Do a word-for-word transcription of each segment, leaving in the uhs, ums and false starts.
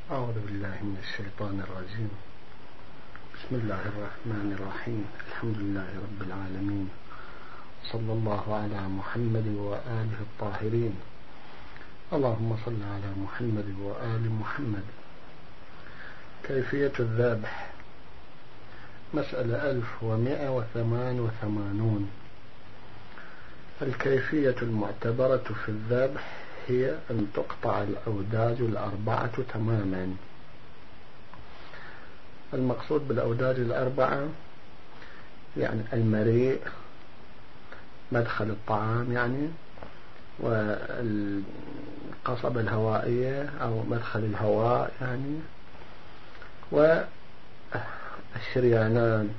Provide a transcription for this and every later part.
أعوذ بالله من الشيطان الرجيم. بسم الله الرحمن الرحيم. الحمد لله رب العالمين، صلى الله على محمد وآله الطاهرين. اللهم صل على محمد وآل محمد. كيفية الذبح. مسألة ألف ومئة وثمان وثمانون. الكيفية المعتبرة في الذبح هي أن تقطع الأوداج الأربعة تماما. المقصود بالأوداج الأربعة يعني المريء، مدخل الطعام يعني، والقصبة الهوائية أو مدخل الهواء يعني، والشريانان،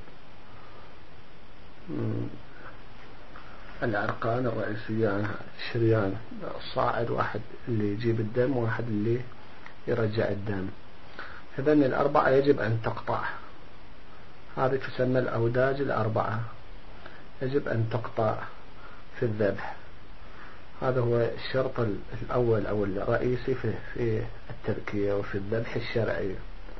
العرقان الرئيسيان، الشريان الصاعد، واحد اللي يجيب الدم وواحد اللي يرجع الدم. هذين الأربعة يجب أن تقطع. هذه تسمى الأوداج الأربعة، يجب أن تقطع في الذبح. هذا هو الشرط الأول أو الرئيسي في في التركية وفي الذبح الشرعي.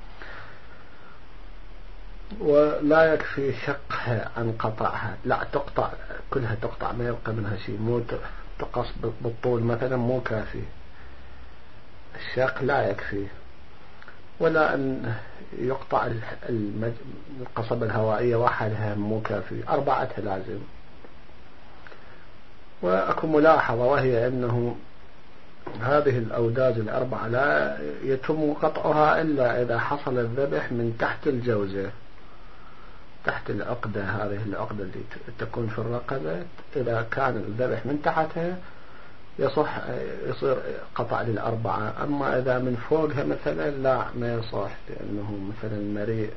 ولا يكفي شقها عن قطعها، لا، تقطع كلها، تقطع ما يبقى منها شيء، مو تقص بالطول مثلا، مو كافي. الشق لا يكفي، ولا أن يقطع القصبة الهوائية وحدها، مو كافي، أربعتها لازم. وأكو ملاحظة، وهي أنه هذه الأوداج الأربعة لا يتم قطعها إلا إذا حصل الذبح من تحت الجوزة، تحت العقدة، هذه العقدة اللي تكون في الرقبة. إذا كان الذبح من تحتها يصح يصير قطع للأربعة. أما إذا من فوقها مثلا لا، ما يصح، لأنه مثلا المريء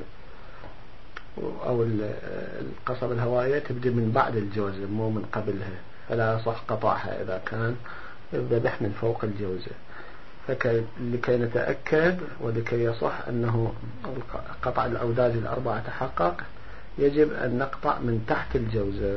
أو القصبة الهوائية تبدي من بعد الجوزة مو من قبلها، فلا يصح قطعها إذا كان الذبح من فوق الجوزة. فلكي نتأكد ولكي يصح أنه قطع الأوداج الأربعة تحقق، يجب أن نقطع من تحت الجوزة.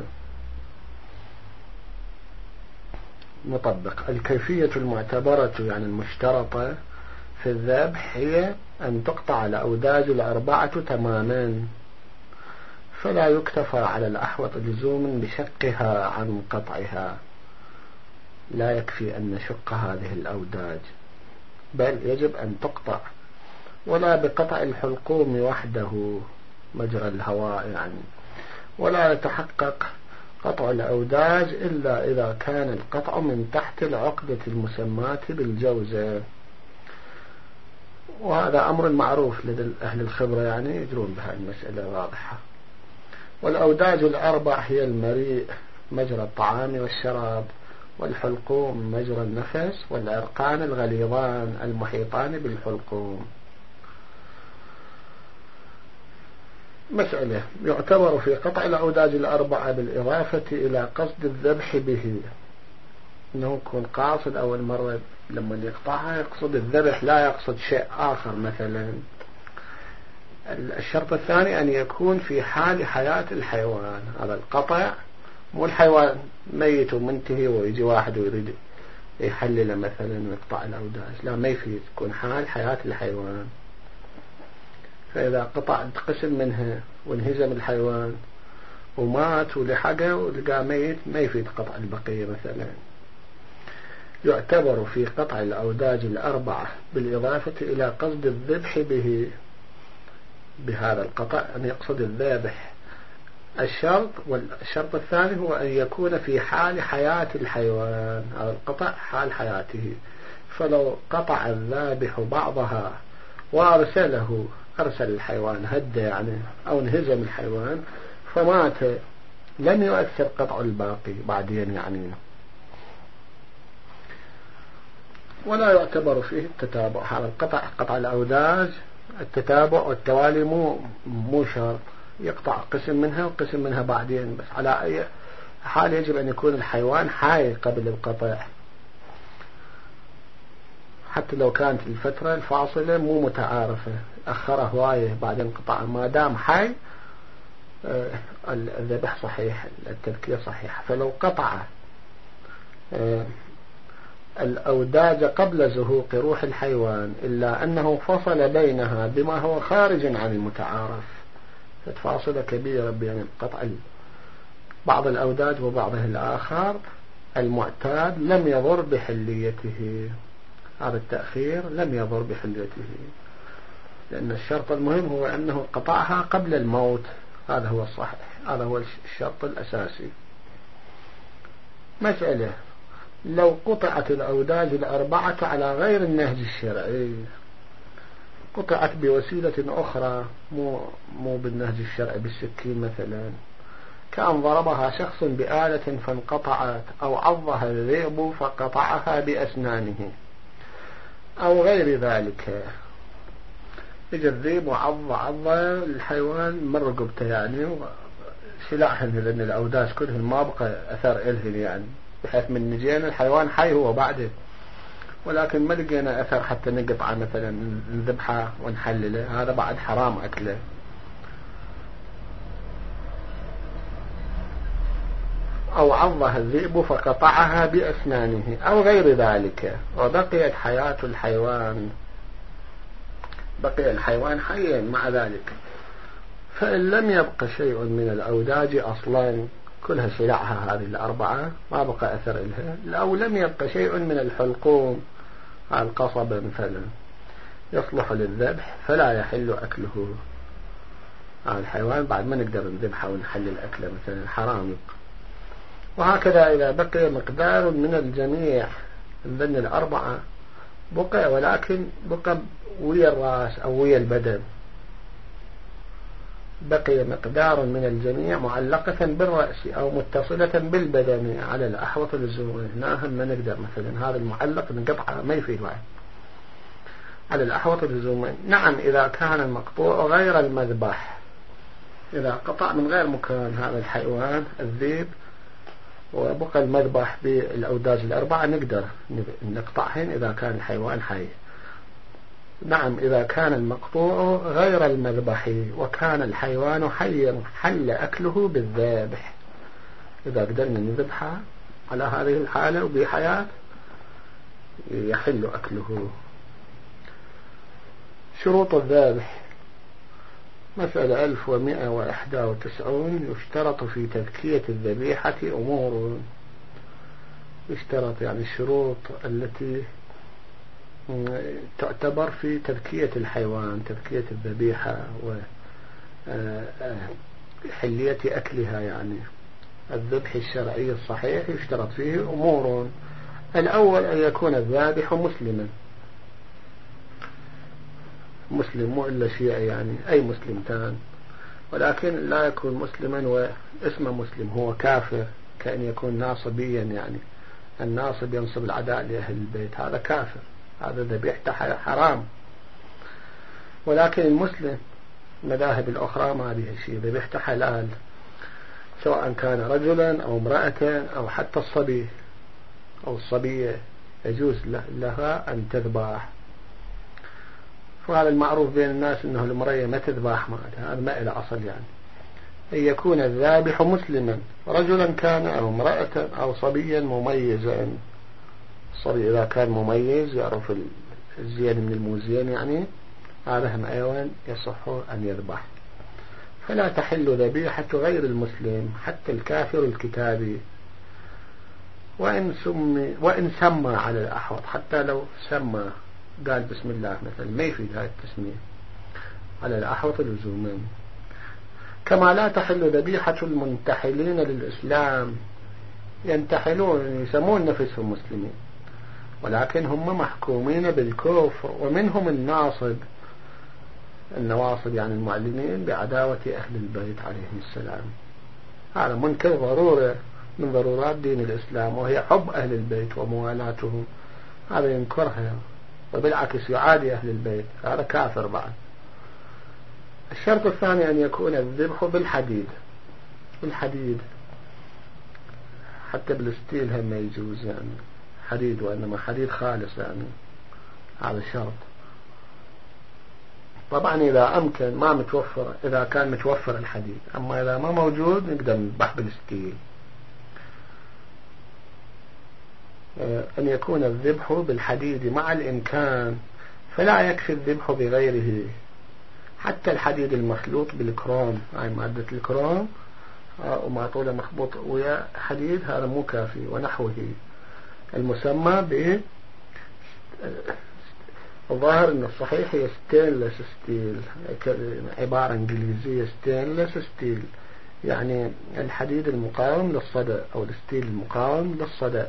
مطبق. الكيفية المعتبرة يعني المشترطة في الذبح هي أن تقطع الأوداج الأربعة تماما، فلا يكتفى على الأحوط لزوم بشقها عن قطعها. لا يكفي أن نشق هذه الأوداج، بل يجب أن تقطع. ولا بقطع الحلقوم وحده، مجرى الهواء يعني. ولا يتحقق قطع الأوداج إلا إذا كان القطع من تحت العقدة المسماة بالجوزة. وهذا أمر معروف لدى أهل الخبرة، يعني يدرون بهذه المسألة واضحة. والأوداج الأربع هي المريء، مجرى الطعام والشراب، والحلقوم مجرى النفس، والعرقان الغليظان المحيطان بالحلقوم. مسألة. يعتبر في قطع الأوداج الأربعة بالإضافة إلى قصد الذبح به، أنه يكون قاصد أول مرة لما يقطعها يقصد الذبح، لا يقصد شيء آخر مثلا. الشرط الثاني أن يكون في حال حياة الحيوان. هذا القطع مو الحيوان ميت ومنتهي ويجي واحد ويريد يحلل مثلا ويقطع الأوداج، لا، ما يفيد، يكون حال حياة الحيوان. فإذا قطع قسم منها وانهزم الحيوان ومات ولحقه ولقى ميت، ما يفيد قطع البقية مثلا. يعتبر في قطع الأوداج الأربعة بالإضافة إلى قصد الذبح به، بهذا القطع أن يقصد الذابح. الشرط والشرط الثاني هو أن يكون في حال حياة الحيوان، هذا القطع حال حياته. فلو قطع الذابح بعضها وارسله، أرسل الحيوان، هدى يعني، أو انهزم الحيوان فمات، لم يؤثر قطع الباقي بعدين يعني. ولا يعتبر فيه التتابع. هذا القطع، قطع الأوداج، التتابع والتوالي مو مو شرط، يقطع قسم منها وقسم منها بعدين. بس على أي حال يجب أن يكون الحيوان حي قبل القطع، حتى لو كانت الفترة الفاصلة مو متعارفة، أخره هواية بعدين قطع، ما دام حي الذبح صحيح، التذكير صحيح. فلو قطع الأوداج قبل زهوق روح الحيوان، إلا أنه فصل بينها بما هو خارج عن المتعارف، فاصلة كبيرة بين قطع بعض الأوداج وبعضه الآخر المعتاد لم يضر بحليته. هذا التأخير لم يضر بحليته، لأن الشرط المهم هو أنه قطعها قبل الموت، هذا هو الصحيح، هذا هو الشرط الأساسي. مسألة: لو قطعت الأوداج الأربعة على غير النهج الشرعي، قطعت بوسيلة أخرى مو, مو بالنهج الشرعي، بالسكين مثلا، كأن ضربها شخص بآلة فانقطعت، أو عضها الذئب فقطعها بأسنانه، أو غير ذلك. إجا الذئب وعض عض الحيوان من رقبته يعني سلاحا، لأن الأوداج كلهم ما بقى أثر إلهن يعني، بحيث من نجينا الحيوان حي هو بعده، ولكن ما لقينا أثر حتى نقطعه مثلا نذبحه ونحلله، هذا بعد حرام أكله. أو عضها الذئب فقطعها بأسنانه أو غير ذلك، وبقيت حياة الحيوان، بقي الحيوان حيا مع ذلك، فإن لم يبق شيء من الأوداج أصلا، كلها سلعها هذه الأربعة ما بقى أثر إلها، أو لم يبق شيء من الحلقوم، القصب مثلا يصلح للذبح، فلا يحل أكله. الحيوان بعد ما نقدر نذبحه ونحلل أكله مثلا، حرام يبقى. وهكذا إذا بقي مقدار من الجميع من ضمن الأربعة بقى، ولكن بقى ويا الرأس أو ويا البدن، بقي مقدار من الجميع معلقة بالرأس أو متصلة بالبدن على الأحوط للزوم، هنا هم نقدر مثلا هذا المعلق نقطعه ما يفيد واحد على الأحوط للزوم. نعم إذا كان المقطوع غير المذبح، إذا قطع من غير مكان هذا الحيوان الذيب وبقى المذبح بالأوداج الأربعة نقدر نقطعهن إذا كان الحيوان حي. نعم إذا كان المقطوع غير المذبح وكان الحيوان حيا حل أكله بالذابح، إذا قدرنا نذبحه على هذه الحالة وبحياة يحل أكله. شروط الذابح: مسألة ألف ومئة وإحدى وتسعون. يشترط في تذكية الذبيحة أمور، يشترط يعني الشروط التي تعتبر في تذكية الحيوان، تذكية الذبيحة وحلية أكلها، يعني الذبح الشرعي الصحيح يشترط فيه أمور. الأول أن يكون الذابح مسلما، مسلم مو إلا شيعي يعني أي مسلم كان، ولكن لا يكون مسلما واسمه مسلم، هو كافر، كأن يكون ناصبيا، يعني الناصب ينصب العداء لأهل البيت، هذا كافر، هذا ذبيحته حرام. ولكن المسلم المذاهب الأخرى ما بها شيء، ذبيحته حلال، سواء كان رجلا أو امرأة أو حتى الصبي أو الصبية يجوز لها أن تذبح. وهذا المعروف بين الناس أنه المرأة ما تذبح، هذا ما إلى أصل، يعني أن يكون الذابح مسلما رجلا كان أو امرأة أو صبيا مميزا. الصبي إذا كان مميز يعرف الزين من الموزين، يعني هذا هم أيضا يصح أن يذبح. فلا تحل ذبيحة غير المسلم حتى الكافر الكتابي، وإن سمي وإن سمى على الأحوط، حتى لو سمى قال بسم الله مثلا ما يفيد هذا التسمية على الأحوط لزوما. كما لا تحل ذبيحة المنتحلين للإسلام، ينتحلون يسمون نفسهم مسلمين ولكن هم محكومين بالكفر، ومنهم الناصب، النواصب يعني المعلنين بعداوة أهل البيت عليهم السلام. هذا منكر ضرورة من ضرورات دين الإسلام، وهي حب أهل البيت وموالاتهم، هذا ينكرها وبالعكس يعادي أهل البيت، هذا كافر بعد. الشرط الثاني أن يكون الذبح بالحديد، بالحديد حتى بالستيل هم يجوز، يعني حديد وإنما حديد خالص، يعني هذا شرط. طبعا إذا أمكن ما متوفر، إذا كان متوفر الحديد، أما إذا ما موجود نقدر نذبح بالستيل. أن يكون الذبح بالحديد مع الإمكان، فلا يكفي الذبح بغيره. حتى الحديد المخلوط بالكروم، يعني مادة الكروم وما طوله مخبوط ويا حديد، هذا مو كافي. ونحوه المسمى ب الظاهر ان الصحيح هي ستينلس ستيل، عبارة انجليزية ستينلس ستيل، يعني الحديد المقاوم للصدأ او الستيل المقاوم للصدأ.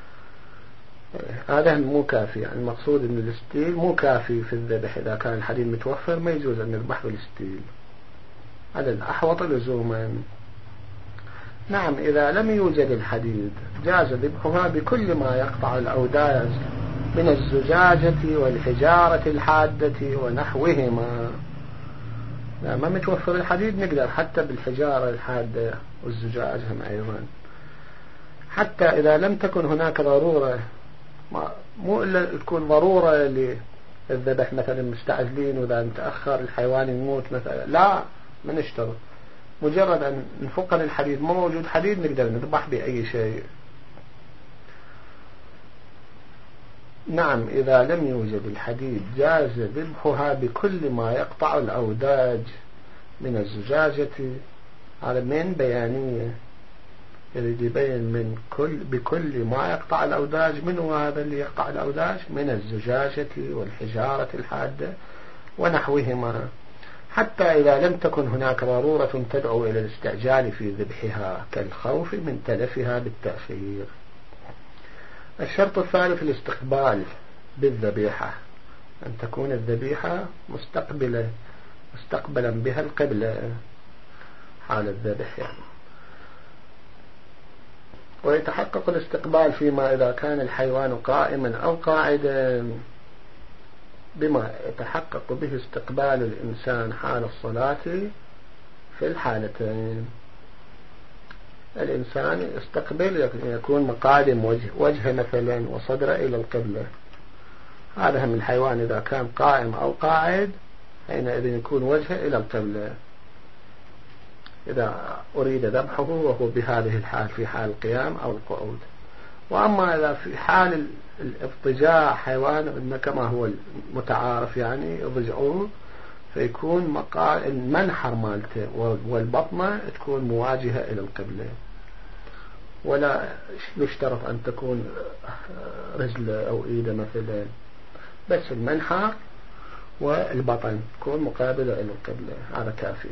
هذا مو كافي، يعني المقصود ان الستيل مو كافي في الذبح. اذا كان الحديد متوفر ما يجوز ان نذبح بالستيل، هذا الأحوط لزوما. نعم، إذا لم يوجد الحديد جاز ذبحها بكل ما يقطع الأوداج من الزجاجة والحجارة الحادة ونحوهما. لا، ما متوفر الحديد نقدر حتى بالحجارة الحادة والزجاج هم أيضا. حتى إذا لم تكن هناك ضرورة، مو إلا تكون ضرورة للذبح، مثلا مستعجلين وإذا نتأخر الحيوان يموت مثلا، لا ما نشترط، مجرد أن نفقد الحديد، ما موجود حديد نقدر نذبح بأي شيء. نعم، إذا لم يوجد الحديد جاز ذبحها بكل ما يقطع الأوداج من الزجاجة. هذا من بيانية يريد يبين من كل بكل ما يقطع الأوداج. منه هذا اللي يقطع الأوداج؟ من الزجاجة والحجارة الحادة ونحوهما، حتى إذا لم تكن هناك ضرورة تدعو إلى الاستعجال في ذبحها كالخوف من تلفها بالتأخير. الشرط الثالث الاستقبال بالذبيحة، أن تكون الذبيحة مستقبلة مستقبلا بها القبلة حال الذبح يعني. ويتحقق الاستقبال فيما إذا كان الحيوان قائما أو قاعدا بما يتحقق به استقبال الإنسان حال الصلاة في الحالتين. الإنسان يستقبل، يكون مقادم وجه, وجه مثلا وصدره إلى القبلة. هذا من الحيوان إذا كان قائم أو قاعد حينئذ يكون وجهه إلى القبلة إذا أريد ذبحه وهو بهذه الحال في حال القيام أو القعود. وأما إذا في حال الاضطجاع حيوان كما هو المتعارف يعني يضجعوه، فيكون مقال المنحر مالته والبطنة تكون مواجهة إلى القبلة، ولا يشترط أن تكون رجل أو إيده مثلا، بس المنحر والبطن تكون مقابلة إلى القبلة، هذا كافي.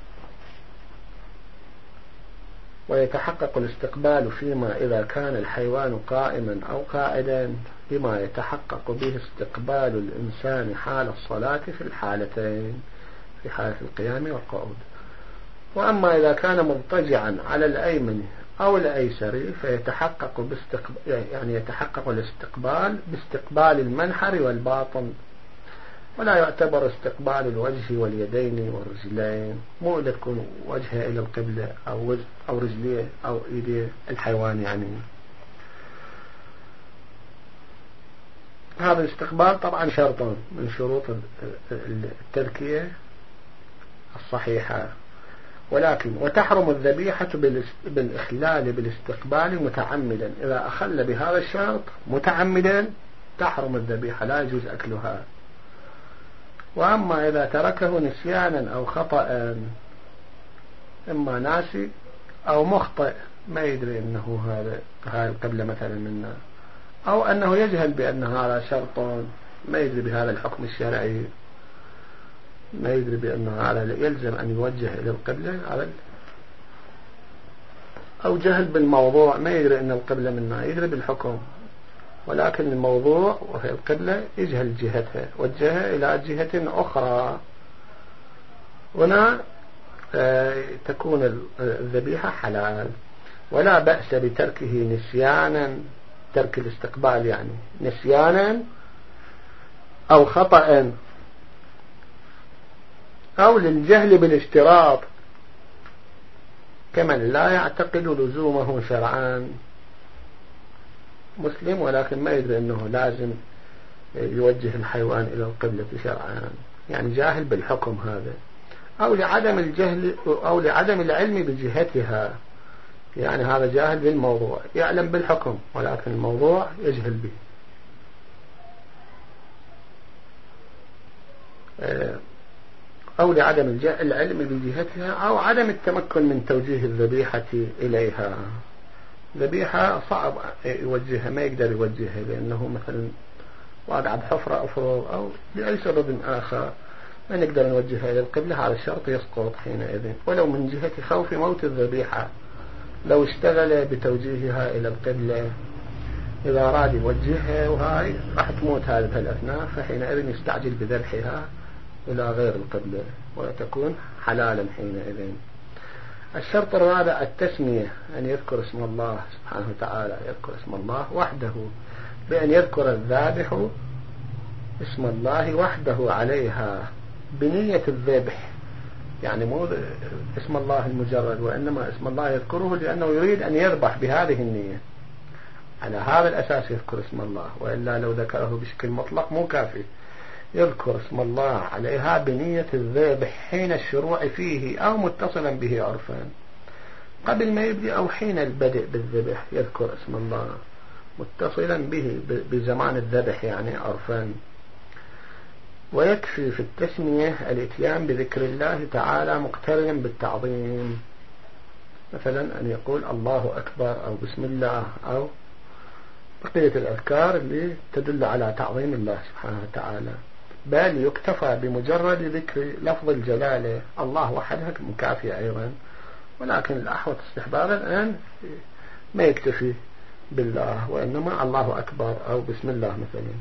ويتحقق الاستقبال فيما إذا كان الحيوان قائما أو قاعدا بما يتحقق به استقبال الإنسان حال الصلاة في الحالتين، في حالة القيام والقعود. وأما إذا كان مضطجعا على الأيمن أو الأيسر فيتحقق باستقبال يعني يتحقق الاستقبال باستقبال المنحر والباطن، ولا يعتبر استقبال الوجه واليدين والرجلين، مو إلا تكون وجهه إلى القبلة أو وجه أو رجليه أو إيديه الحيوان يعني. هذا الاستقبال طبعا شرط من شروط التذكية الصحيحة. ولكن وتحرم الذبيحة بالإخلال بالاستقبال متعمدا، إذا أخل بهذا الشرط متعمدا تحرم الذبيحة، لا يجوز أكلها. وأما إذا تركه نسيانا أو خطأ، إما ناسي أو مخطئ ما يدري أنه هذا هاي القبلة مثلا منا، أو أنه يجهل بأن هذا شرط ما يدري بهذا الحكم الشرعي، ما يدري بأن هذا يلزم أن يوجه إلى القبلة، أو جهل بالموضوع ما يدري أن القبلة منا، يدري بالحكم ولكن الموضوع وهي القبلة يجهل جهتها، وجهها إلى جهة أخرى. هنا تكون الذبيحة حلال، ولا بأس بتركه نسيانا، ترك الاستقبال يعني نسيانا أو خطأ أو للجهل بالاشتراط، كمن لا يعتقد لزومه شرعان، مسلم ولكن ما يدري أنه لازم يوجه الحيوان إلى القبلة شرعان، يعني جاهل بالحكم هذا، أو لعدم الجهل أو لعدم العلم بجهتها، يعني هذا جاهل بالموضوع، يعلم بالحكم ولكن الموضوع يجهل به. أو لعدم العلم بجهتها أو عدم التمكن من توجيه الذبيحة إليها. ذبيحة صعب يوجهها، ما يقدر يوجهها لأنه مثلا واقع بحفرة أفرض أو لأي سبب آخر ما نقدر نوجهها إلى القبلة، هذا الشرط يسقط حينئذ. ولو من جهة خوف موت الذبيحة لو اشتغل بتوجيهها إلى القبلة، إذا أراد يوجهها وهاي راح تموت هذه الأثناء، فحينئذ يستعجل بذبحها إلى غير القبلة وتكون حلالا حينئذ. الشرط الرابع التسمية، أن يذكر اسم الله سبحانه وتعالى، يذكر اسم الله وحده، بأن يذكر الذابح اسم الله وحده عليها بنية الذبح، يعني مو اسم الله المجرد، وإنما اسم الله يذكره لأنه يريد أن يذبح بهذه النية، على هذا الأساس يذكر اسم الله، وإلا لو ذكره بشكل مطلق مو كافي. يذكر اسم الله عليها بنية الذبح حين الشروع فيه أو متصلا به عرفا، قبل ما يبدأ أو حين البدء بالذبح يذكر اسم الله متصلا به بزمان الذبح يعني عرفا. ويكفي في التسمية الاتيان بذكر الله تعالى مقترنا بالتعظيم، مثلا أن يقول الله أكبر أو بسم الله أو بقية الأذكار اللي تدل على تعظيم الله سبحانه وتعالى. بل يكتفى بمجرد ذكر لفظ الجلالة الله وحده مكافية أيضا، ولكن الأحوط استحبابا أن ما يكتفي بالله وإنما الله أكبر أو بسم الله مثلا،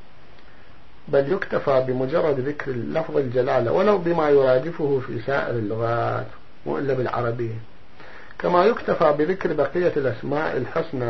بل يكتفى بمجرد ذكر لفظ الجلالة ولو بما يرادفه في سائر اللغات وإلا بالعربية، كما يكتفى بذكر بقية الأسماء الحسنى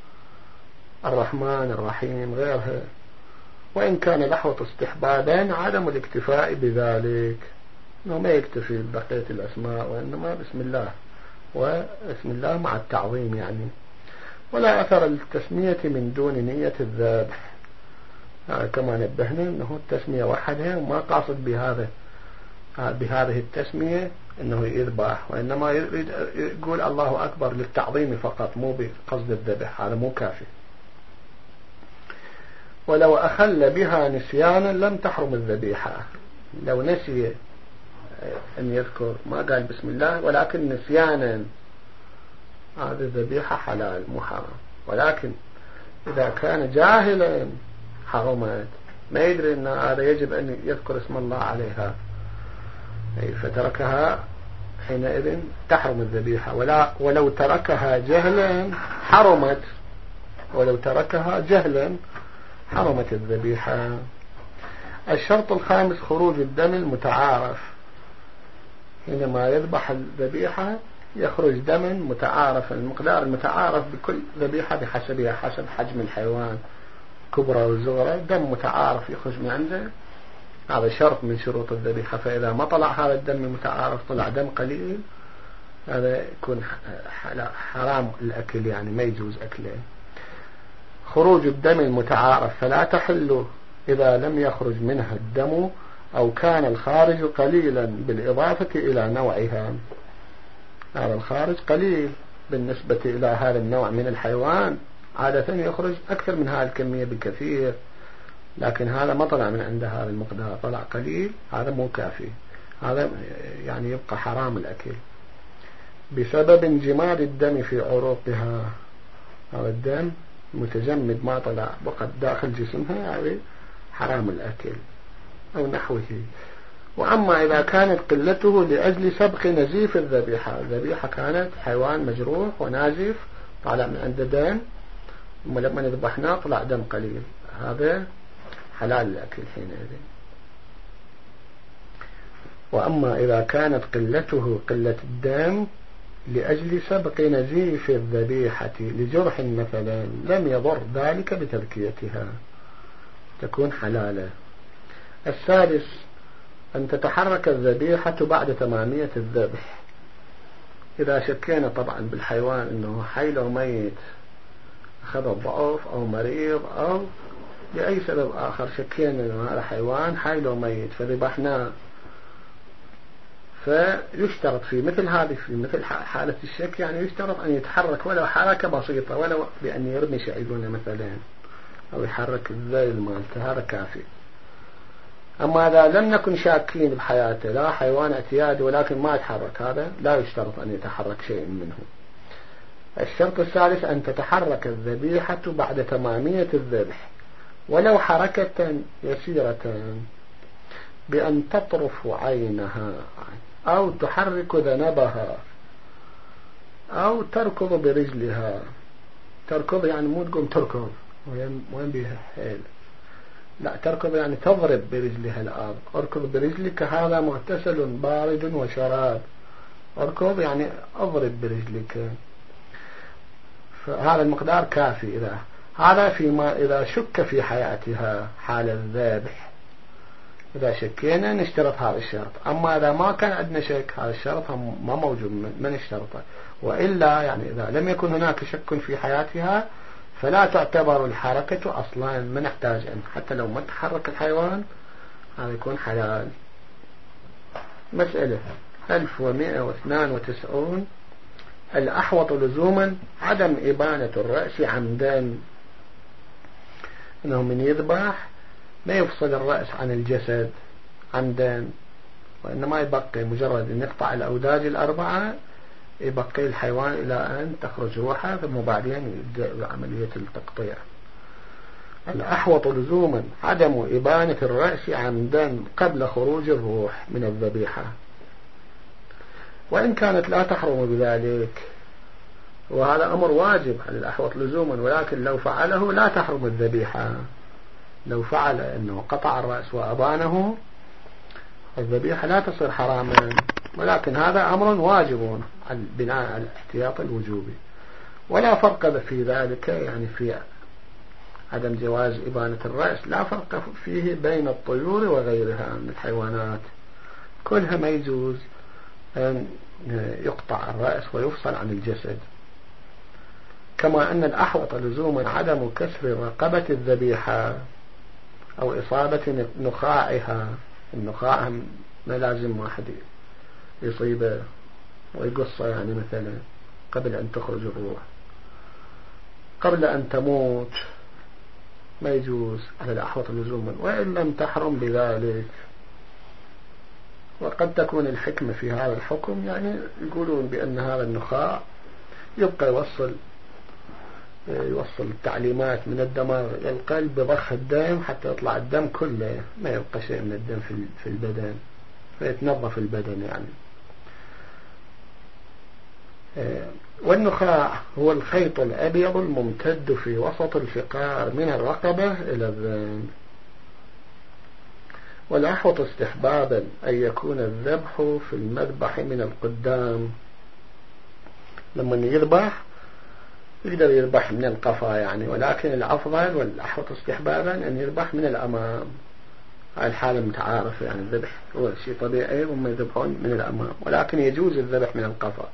الرحمن الرحيم غيرها، وإن كان الأحوط استحبابا عدم الاكتفاء بذلك، إنه ما يكتفي ببقية الأسماء وإنما بسم الله، واسم الله مع التعظيم يعني. ولا أثر التسمية من دون نية الذبح، يعني كما نبهنا أنه التسمية وحدها وما قاصد بهذا بهذه التسمية أنه يذبح، وإنما يريد يقول الله أكبر للتعظيم فقط مو بقصد الذبح، هذا مو كافي. ولو أخل بها نسيانا لم تحرم الذبيحة، لو نسي أن يذكر ما قال بسم الله ولكن نسيانا هذه الذبيحة حلال مو حرام، ولكن إذا كان جاهلا حرمت، ما يدري أن هذا يجب أن يذكر اسم الله عليها فتركها حينئذ تحرم الذبيحة. ولا ولو تركها جهلا حرمت، ولو تركها جهلا حرمت الذبيحة. الشرط الخامس خروج الدم المتعارف، حينما يذبح الذبيحة يخرج دم متعارف، المقدار المتعارف بكل ذبيحة بحسبها، حسب حجم الحيوان كبرى وصغرى، دم متعارف يخرج من عنده، هذا شرط من شروط الذبيحة. فإذا ما طلع هذا الدم المتعارف طلع دم قليل، هذا يكون حرام الأكل، يعني ما يجوز أكله. خروج الدم المتعارف فلا تحل إذا لم يخرج منها الدم أو كان الخارج قليلا بالإضافة إلى نوعها، هذا الخارج قليل بالنسبة إلى هذا النوع من الحيوان، عادة يخرج أكثر من هذه الكمية بكثير، لكن هذا ما طلع من عند هذا المقدار، طلع قليل، هذا مو كافي، هذا يعني يبقى حرام الأكل بسبب انجماد الدم في عروقها، هذا الدم متجمد ما طلع بقى داخل جسمها، يعني حرام الأكل أو نحوه. وأما إذا كانت قلته لأجل سبق نزيف الذبيحة، الذبيحة كانت حيوان مجروح ونازف طالع من عنده دم، ولما نذبحناه طلع دم قليل، هذا حلال الأكل حينئذ. وأما إذا كانت قلته قلة الدم لأجل سبق نزيف الذبيحة لجرح مثلا لم يضر ذلك بتذكيتها، تكون حلالة. السادس أن تتحرك الذبيحة بعد تمامية الذبح، إذا شكينا طبعا بالحيوان أنه حي أو ميت، أخذ الضعف أو مريض أو لأي سبب آخر شكينا أنه هذا حيوان حي أو ميت فذبحناه، فيشترط في مثل هذه في مثل حالة الشك يعني يشترط أن يتحرك ولو حركة بسيطة، ولو بأن يرمي شعيرونه مثلا أو يحرك الذيل مالته، هذا كافي. أما إذا لم نكن شاكين بحياته، لا حيوان اعتيادي ولكن ما يتحرك، هذا لا يشترط أن يتحرك شيء منه. الشرط الثالث أن تتحرك الذبيحة بعد تمامية الذبح ولو حركة يسيرة، بأن تطرف عينها أو تحرك ذنبها أو تركض برجلها. تركض يعني مو تقوم تركض وين بيها حيل، لا، تركض يعني تضرب برجلها الأرض. أركض برجلك هذا مغتسل بارد وشراب. أركض يعني أضرب برجلك، فهذا المقدار كافي. إذا هذا فيما إذا شك في حياتها حال الذبح، إذا شكينا نشترط هذا الشرط. أما إذا ما كان عندنا شك هذا الشرط ما موجود ما نشترطه. وإلا يعني إذا لم يكن هناك شك في حياتها فلا تعتبر الحركة أصلا، ما نحتاج أن حتى لو ما تحرك الحيوان هذا يكون حلال. مسألة ألف ومئة واثنان وتسعون. الأحوط لزوما عدم إبانة الرأس عمدا، إنه من يذبح ما يفصل الرأس عن الجسد عمدا، وإنما يبقي مجرد أن يقطع الأوداج الأربعة، يبقي الحيوان إلى أن تخرج روحه، ثم بعدين يبدأ عملية التقطيع. الأحوط لزوما عدم إبانة الرأس عمدا قبل خروج الروح من الذبيحة، وإن كانت لا تحرم بذلك، وهذا أمر واجب على الأحوط لزوما، ولكن لو فعله لا تحرم الذبيحة. لو فعل أنه قطع الرأس وأبانه الذبيحة لا تصير حراما، ولكن هذا أمر واجب على بناء على الاحتياط الوجوبي. ولا فرق في ذلك يعني في عدم جواز إبانة الرأس، لا فرق فيه بين الطيور وغيرها من الحيوانات، كلها ما يجوز أن يقطع الرأس ويفصل عن الجسد. كما أن الأحوط لزوما عدم كسر رقبة الذبيحة أو إصابة نخاعها. النخاع ما لازم واحد يصيبه ويقصه يعني مثلا قبل أن تخرج الروح، قبل أن تموت ما يجوز على الأحوط لزوما، وإن لم تحرم بذلك. وقد تكون الحكمة في هذا الحكم يعني يقولون بأن هذا النخاع يبقى يوصل يوصل التعليمات من الدماغ إلى القلب بضخ الدم حتى يطلع الدم كله، ما يبقى شيء من الدم في البدن، فيتنظف البدن يعني. والنخاع هو الخيط الأبيض الممتد في وسط الفقار من الرقبة إلى الذنب. والأحوط استحبابا أن يكون الذبح في المذبح من القدام. لما يذبح يقدر يذبح من القفا يعني، ولكن الأفضل والأحوط استحبابا أن يذبح من الأمام. هاي الحالة متعارفة يعني، الذبح هو شيء طبيعي وهم يذبحون من الأمام، ولكن يجوز الذبح من القفا.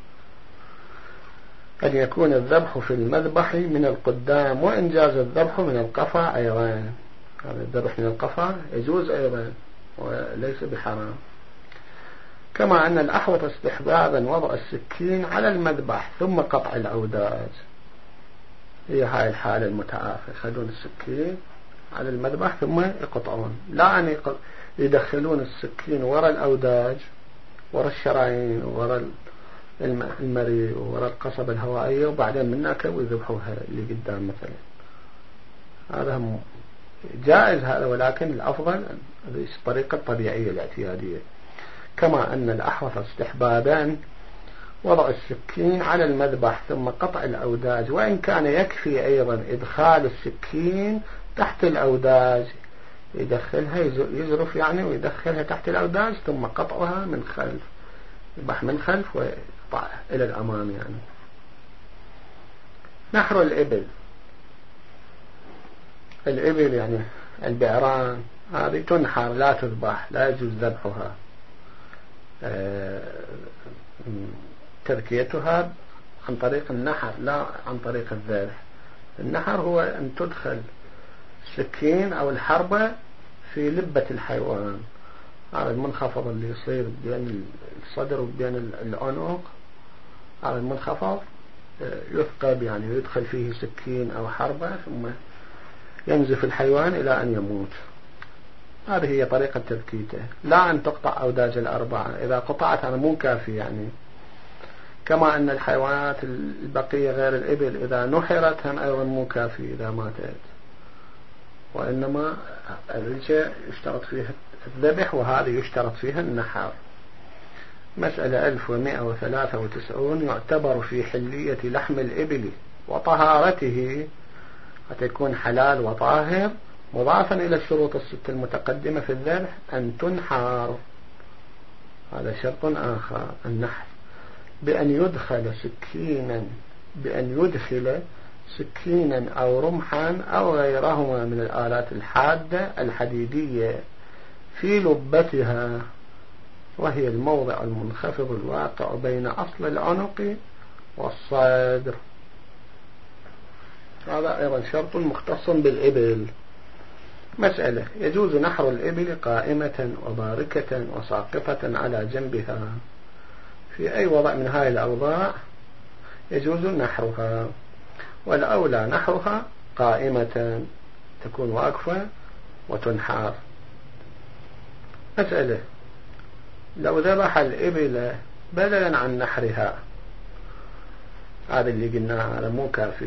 أن يكون الذبح في المذبح من القدام، وإن جاز الذبح من القفا أيضا. هذا الذبح من القفا يجوز أيضا وليس بحرام. كما أن الأحوط استحبابا وضع السكين على المذبح ثم قطع الأوداج. هي هاي الحالة المتعارفة، يخلون السكين على المذبح ثم يقطعون، لا أن يدخلون السكين وراء الأوداج وراء الشرايين وراء المريء وراء القصبة الهوائية وبعدين من هناك ويذبحوها اللي قدام مثلا. هذا جائز هذا، ولكن الأفضل الطريقة الطبيعية الاعتيادية. كما أن الأحوط استحبابا وضع السكين على المذبح ثم قطع الأوداج، وإن كان يكفي أيضا إدخال السكين تحت الأوداج، يدخلها يزرف يعني ويدخلها تحت الأوداج ثم قطعها من خلف، يذبح من خلف ويقطع إلى الأمام يعني. نحر الإبل. الإبل يعني البعران هذه تنحر لا تذبح، لا يجوز ذبحها. تركيتها عن طريق النحر لا عن طريق الذبح. النحر هو أن تدخل السكين أو الحربة في لبة الحيوان هذا المنخفض اللي يصير بين الصدر وبين العنق، هذا المنخفض يثقب يعني يدخل فيه سكين أو حربة ثم ينزف الحيوان إلى أن يموت. هذه هي طريقة تذكيته، لا أن تقطع أوداج الأربعة. إذا قطعت هذا مو كافي يعني، كما أن الحيوانات البقية غير الإبل إذا نحرت هم أيضا مو كافي إذا ماتت، وإنما الرجاء يشترط فيها الذبح وهذه يشترط فيها النحر. مسألة ألف ومئة وثلاثة وتسعون يعتبر في حلية لحم الإبل وطهارته حتى يكون حلال وطاهر مضافا إلى الشروط الست المتقدمة في الذبح أن تنحر، هذا شرط آخر النحر، بأن يدخل سكينا بأن يدخل سكينا أو رمحا أو غيرهما من الآلات الحادة الحديدية في لبتها، وهي الموضع المنخفض الواقع بين أصل العنق والصدر. هذا أيضا شرط مختص بالإبل. مسألة يجوز نحر الإبل قائمة وباركة وساقطة على جنبها، في أي وضع من هذه الأوضاع يجوز نحرها، والأولى نحرها قائمة تكون واقفة وتنحر. مسألة لو ذبح الإبل بدلا عن نحرها، هذا اللي قلناه هذا مو كافي،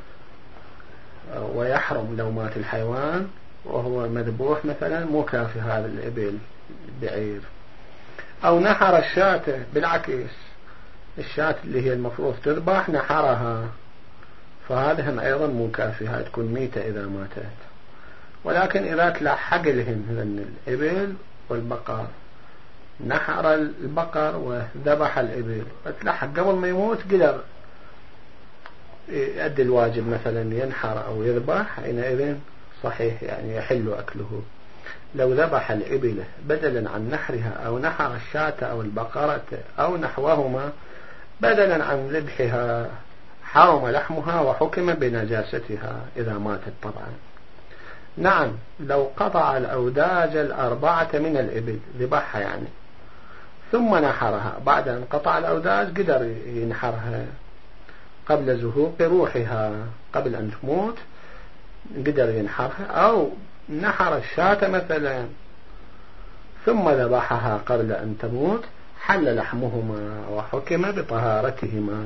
ويحرم لو مات الحيوان وهو مذبوح مثلا مو كافي هذا الإبل بعير. أو نحر الشاة بالعكس، الشاة اللي هي المفروض تذبح نحرها، فهذا هم أيضا مو كافي، هذا تكون ميتة إذا ماتت. ولكن إذا تلحق لهم من الإبل والبقر، نحر البقر وذبح الإبل وتلحق قبل ما يموت، قدر يؤدي الواجب مثلا ينحر أو يذبح، حينئذ صحيح يعني يحل أكله. لو ذبح الإبل بدلا عن نحرها أو نحر الشاة أو البقرة أو نحوهما بدلا عن ذبحها حرم لحمها وحكم بنجاستها إذا ماتت طبعا. نعم لو قطع الأوداج الأربعة من الإبل ذبحها يعني ثم نحرها بعد أن قطع الأوداج، قدر ينحرها قبل زهوق روحها قبل أن تموت، قدر ينحرها. أو نحر الشاة مثلا ثم ذبحها قبل أن تموت، حل لحمهما وحكم بطهارتهما.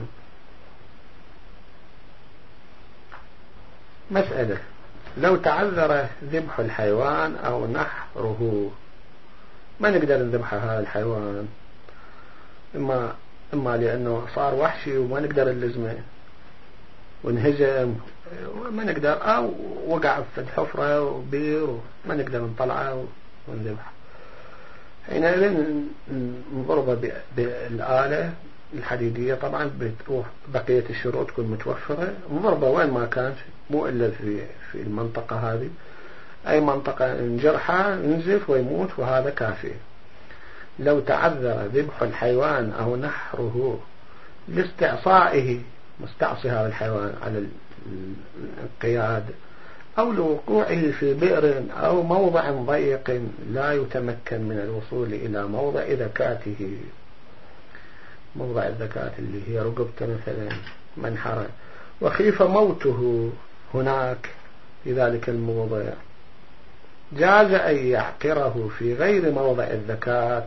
مسألة لو تعذر ذبح الحيوان أو نحره، ما نقدر نذبح هذا الحيوان، إما إما لأنه صار وحشي وما نقدر نلزمه ونهزم وما نقدر، أو وقع في الحفرة وبير وما نقدر نطلعه ونذبحه، حينئذ نضربه بالآلة الحديدية. طبعا بتروح بقية الشروط تكون متوفرة، نضربه وين ما كان، مو إلا في في المنطقة هذه، أي منطقة نجرحها ينزف ويموت وهذا كافي. لو تعذر ذبح الحيوان أو نحره لاستعصائه، مستعصي هذا الحيوان على الانقياد، أو لوقوعه في بئر أو موضع ضيق لا يتمكن من الوصول إلى موضع ذكاته، موضع الذكاة اللي هي رقبته مثلا منحرة، وخيف موته هناك في ذلك الموضع، جاز أن يعقره في غير موضع الذكاة،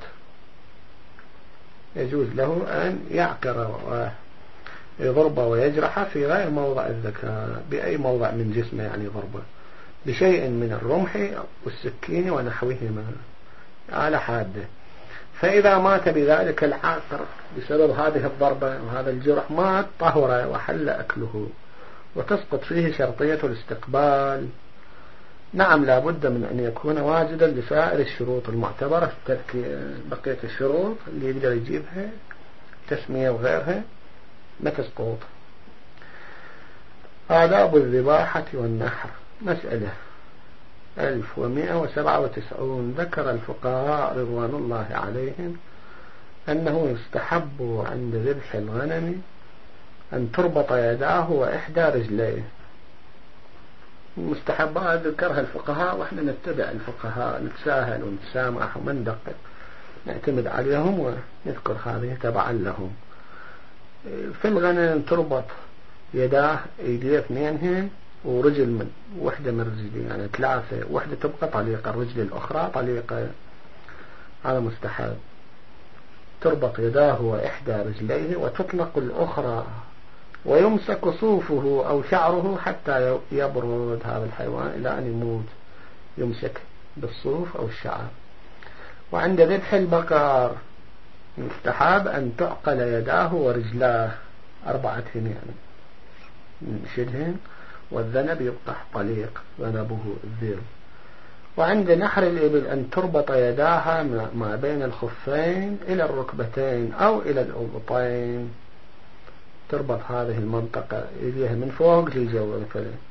يجوز له أن يعقره ويضربه ويجرحه في غير موضع الذكاة، بأي موضع من جسمه يعني ضربه بشيء من الرمح والسكين ونحوهما على حاده. فإذا مات بذلك العاقر بسبب هذه الضربة وهذا الجرح مات طهر وحل أكله، وتسقط فيه شرطية الاستقبال. نعم لا بد من أن يكون واجدا لسائر الشروط المعتبرة في بقية الشروط اللي يقدر يجيبها تسمية وغيرها ما تسقط. آداب الذباحة والنحر. مسألة ألف ومئة وسبعة وتسعون ذكر الفقهاء رضوان الله عليهم أنه يستحب عند ذبح الغنم أن تربط يداه وإحدى رجليه، المستحبات ذكرها الفقهاء، وإحنا نتبع الفقهاء، نتساهل ونتسامح وما ندقق، نعتمد عليهم ونذكر هذه تبعا لهم. في الغنم تربط يداه ايديه اثنينهن ورجل من وحدة من رجلين، يعني ثلاثة، وحدة تبقى طليقة، الرجل الأخرى طليقة، هذا مستحب. تربط يداه وإحدى رجليه وتطلق الأخرى، ويمسك صوفه أو شعره حتى يبرد هذا الحيوان إلى أن يموت، يمسك بالصوف أو الشعر. وعند ذبح البقر مستحب أن تعقل يداه ورجلاه أربعتهن، يعني شدهن، والذنب يبقى طليق ذنبه الذيل. وعند نحر الإبل أن تربط يداها ما بين الخفين إلى الركبتين أو إلى الأبطين، تربط هذه المنطقة إليها من فوق للجو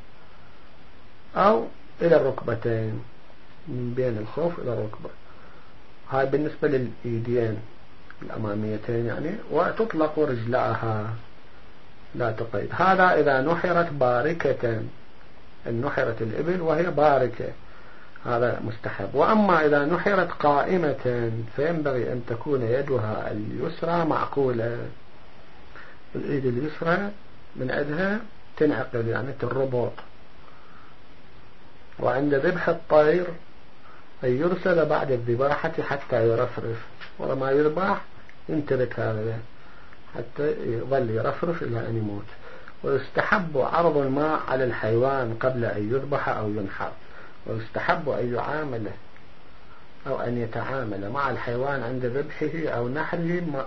أو إلى الركبتين، من بين الخوف إلى الركبة، هاي بالنسبة للإيدين الأماميتين يعني. وتطلق رجلها لا تقيد. هذا إذا نحرت باركة، إن نحرت الإبل وهي باركة، هذا مستحب. وأما إذا نحرت قائمة فينبغي أن تكون يدها اليسرى معقولة، الإيد اليسرى من عندها تنعقل يعني الرباط. وعند ذبح الطير أن يرسل بعد الذباحة حتى يرفرف، ولما يذبح ينترك هذا حتى يظل يرفرف إلى أن يموت. ويستحب عرض الماء على الحيوان قبل أن يذبح أو ينحر، ويستحب أن يعامله أو أن يتعامل مع الحيوان عند ذبحه أو نحره ما,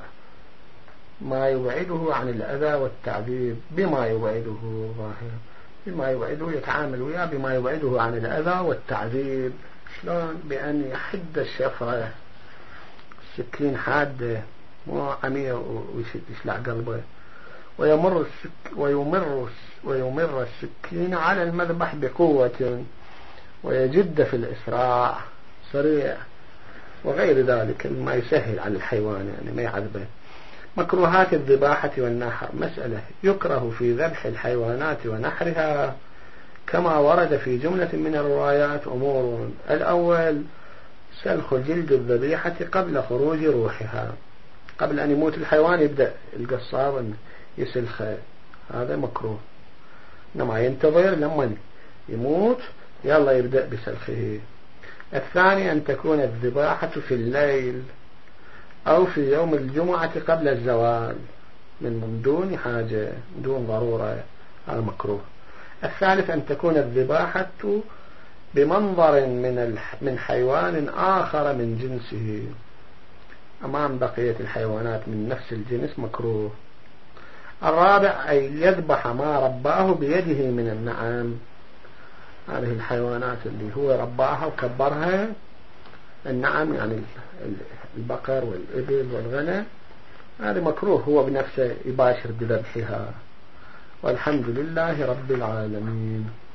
ما يبعده عن الأذى والتعذيب، بما يبعده ظاهر بما يبعده يتعامل وياه بما يبعده عن الأذى والتعذيب. شلون؟ بأن يحد الشفرة، السكين حادة مو عمية ويشلع قلبه، ويمر السك ويمر ويمر السكين على المذبح بقوة، ويجد في الإسراع سريع، وغير ذلك ما يسهل على الحيوان يعني ما يعذبه. مكروهات الذباحة والنحر. مسألة: يكره في ذبح الحيوانات ونحرها كما ورد في جملة من الروايات أمور. الأول: سلخ جلد الذبيحة قبل خروج روحها، قبل أن يموت الحيوان يبدأ القصار يسلخه، هذا مكروه، إنما ينتظر لما يموت يلا يبدأ بسلخه. الثاني: أن تكون الذباحة في الليل أو في يوم الجمعة قبل الزوال من دون حاجة، دون ضرورة، هذا مكروه. الثالث: أن تكون الذباحة بمنظر من من حيوان آخر من جنسه أمام بقية الحيوانات من نفس الجنس، مكروه. الرابع: أن يذبح ما رباه بيده من النعام، هذه الحيوانات اللي هو رباها وكبرها، النعم يعني البقر والإبل والغنم، هذا مكروه، هو بنفسه يباشر بذبحها. والحمد لله رب العالمين.